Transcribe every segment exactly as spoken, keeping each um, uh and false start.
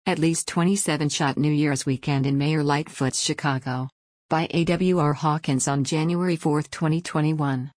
At least twenty-seven shot New Year's weekend in Mayor Lightfoot's Chicago. By A W R Hawkins on January fourth, twenty twenty-one.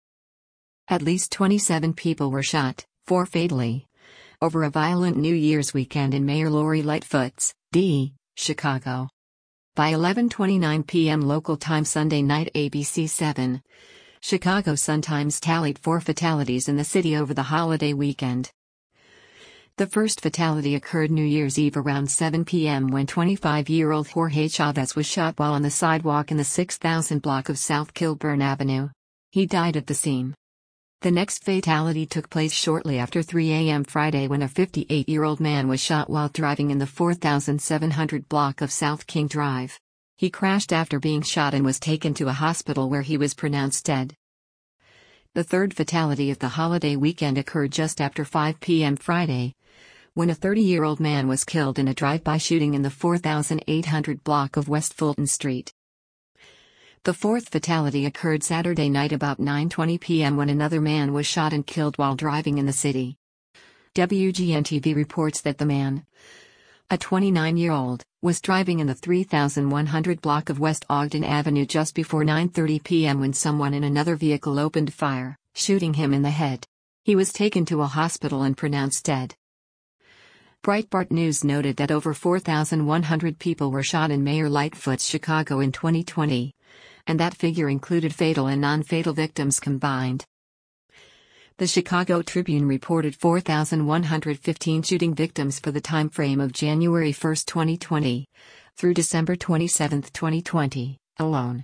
At least twenty-seven people were shot, four fatally, over a violent New Year's weekend in Mayor Lori Lightfoot's, D. Chicago. By eleven twenty-nine p m local time Sunday night A B C seven, Chicago Sun-Times tallied four fatalities in the city over the holiday weekend. The first fatality occurred New Year's Eve around seven p m when twenty-five-year-old Jorge Chavez was shot while on the sidewalk in the six thousand block of South Kilburn Avenue. He died at the scene. The next fatality took place shortly after three a m Friday when a fifty-eight-year-old man was shot while driving in the four thousand seven hundred block of South King Drive. He crashed after being shot and was taken to a hospital where he was pronounced dead. The third fatality of the holiday weekend occurred just after five p m Friday, when a thirty-year-old man was killed in a drive-by shooting in the four thousand eight hundred block of West Fulton Street. The fourth fatality occurred Saturday night about nine twenty p m when another man was shot and killed while driving in the city. W G N T V reports that the man, a twenty-nine-year-old, was driving in the three thousand one hundred block of West Ogden Avenue just before nine thirty p m when someone in another vehicle opened fire, shooting him in the head. He was taken to a hospital and pronounced dead. Breitbart News noted that over four thousand one hundred people were shot in Mayor Lightfoot's Chicago in twenty twenty, and that figure included fatal and non-fatal victims combined. The Chicago Tribune reported four thousand one hundred fifteen shooting victims for the time frame of January first, twenty twenty, through December twenty-seventh, twenty twenty, alone.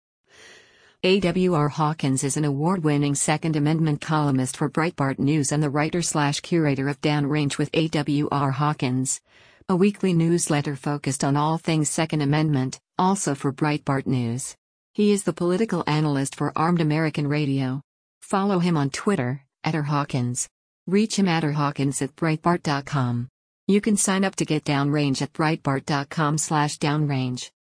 A W R Hawkins is an award-winning Second Amendment columnist for Breitbart News and the writer-slash-curator of Downrange with A W R Hawkins, a weekly newsletter focused on all things Second Amendment, also for Breitbart News. He is the political analyst for Armed American Radio. Follow him on Twitter, at R Hawkins. Reach him at r hawkins at breitbart dot com. You can sign up to get Downrange at breitbart dot com slash downrange.